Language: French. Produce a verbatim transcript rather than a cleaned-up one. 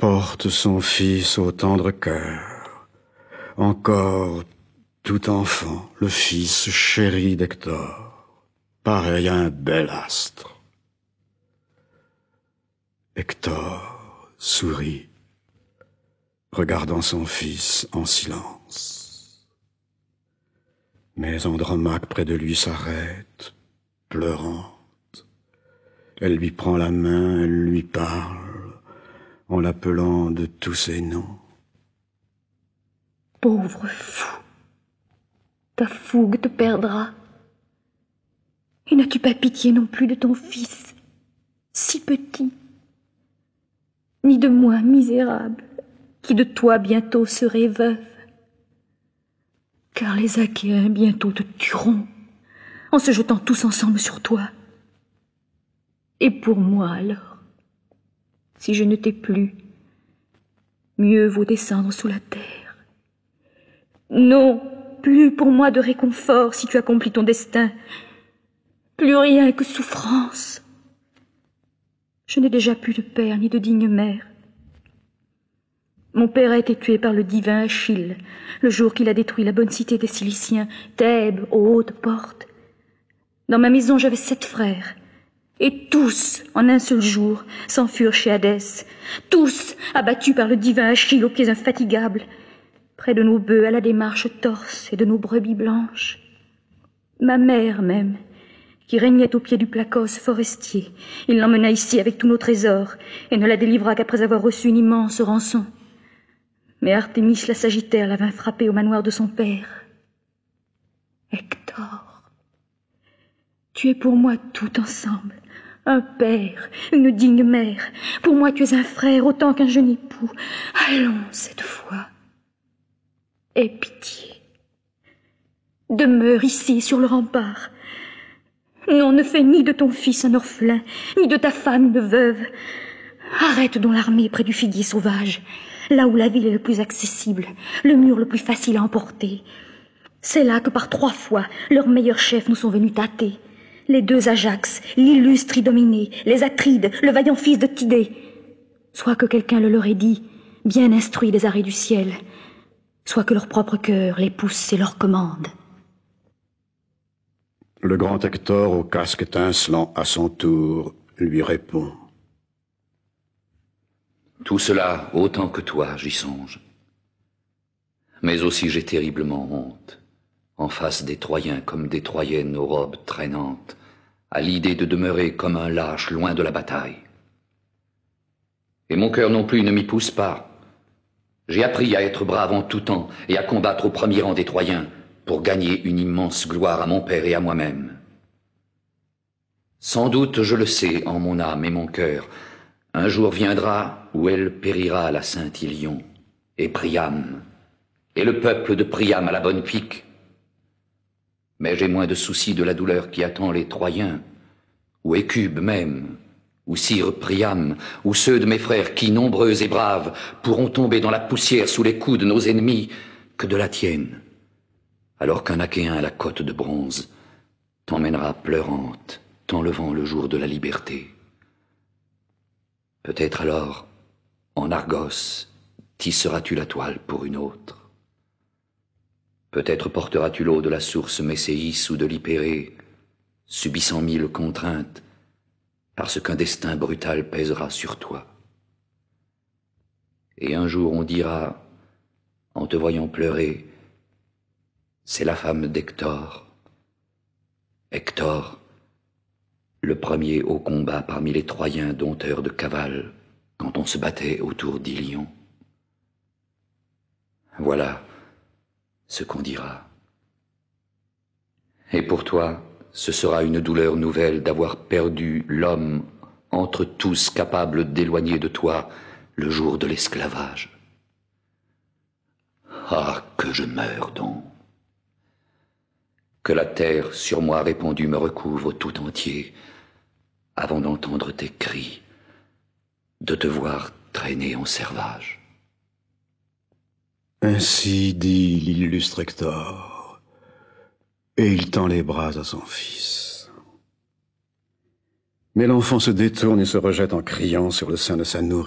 porte son fils au tendre cœur, encore tout enfant, le fils chéri d'Hector, pareil à un bel astre. Hector sourit, regardant son fils en silence. Mais Andromaque près de lui s'arrête, pleurante. Elle lui prend la main, elle lui parle, en l'appelant de tous ses noms. Pauvre fou, ta fougue te perdra. Et n'as-tu pas pitié non plus de ton fils, si petit, ni de moi, misérable, qui de toi bientôt serai veuve? Car les Achéens bientôt te tueront, en se jetant tous ensemble sur toi. Et pour moi alors, si je ne t'ai plus, mieux vaut descendre sous la terre. Non, plus pour moi de réconfort si tu accomplis ton destin, plus rien que souffrance. Je n'ai déjà plus de père ni de digne mère. Mon père a été tué par le divin Achille, le jour qu'il a détruit la bonne cité des Ciliciens, Thèbes, aux hautes portes. Dans ma maison, j'avais sept frères, et tous, en un seul jour, s'enfurent chez Hadès, tous abattus par le divin Achille aux pieds infatigables, près de nos bœufs à la démarche torse et de nos brebis blanches. Ma mère même, qui régnait au pied du Placos forestier, il l'emmena ici avec tous nos trésors, et ne la délivra qu'après avoir reçu une immense rançon. Mais Artémis la Sagittaire la vint frapper au manoir de son père. Hector, tu es pour moi tout ensemble, un père, une digne mère. Pour moi tu es un frère autant qu'un jeune époux. Allons cette fois. Aie pitié. Demeure ici sur le rempart. Non, ne fais ni de ton fils un orphelin, ni de ta femme une veuve. Arrête donc l'armée près du figuier sauvage, là où la ville est le plus accessible, le mur le plus facile à emporter. C'est là que par trois fois leurs meilleurs chefs nous sont venus tâter. Les deux Ajax, l'illustre Idoménée, les Atrides, le vaillant fils de Tidée. Soit que quelqu'un le leur ait dit, bien instruit des arrêts du ciel, soit que leur propre cœur les pousse et leur commande. Le grand Hector, au casque étincelant à son tour, lui répond. Tout cela, autant que toi, j'y songe. Mais aussi j'ai terriblement honte, en face des Troyens comme des Troyennes aux robes traînantes, à l'idée de demeurer comme un lâche loin de la bataille. Et mon cœur non plus ne m'y pousse pas. J'ai appris à être brave en tout temps et à combattre au premier rang des Troyens pour gagner une immense gloire à mon père et à moi-même. Sans doute, je le sais en mon âme et mon cœur, un jour viendra où elle périra la sainte Ilion, et Priam, et le peuple de Priam à la bonne pique. Mais j'ai moins de soucis de la douleur qui attend les Troyens, ou Écube même, ou sire Priam, ou ceux de mes frères qui, nombreux et braves, pourront tomber dans la poussière sous les coups de nos ennemis, que de la tienne, alors qu'un Achéen à la côte de bronze t'emmènera pleurante, t'enlevant le jour de la liberté. Peut-être alors, en Argos, tisseras-tu la toile pour une autre. Peut-être porteras-tu l'eau de la source Messéis ou de l'Hypérée, subissant mille contraintes, parce qu'un destin brutal pèsera sur toi. Et un jour on dira, en te voyant pleurer, c'est la femme d'Hector. Hector, le premier au combat parmi les Troyens dompteurs de cavale, quand on se battait autour d'Ilion. Voilà ce qu'on dira. Et pour toi, ce sera une douleur nouvelle d'avoir perdu l'homme entre tous capables d'éloigner de toi le jour de l'esclavage. Ah, que je meurs donc! Que la terre sur moi répandue me recouvre tout entier, avant d'entendre tes cris, de te voir traîner en servage. Ainsi dit l'illustre Hector, et il tend les bras à son fils. Mais l'enfant se détourne et se rejette en criant sur le sein de sa nourrice.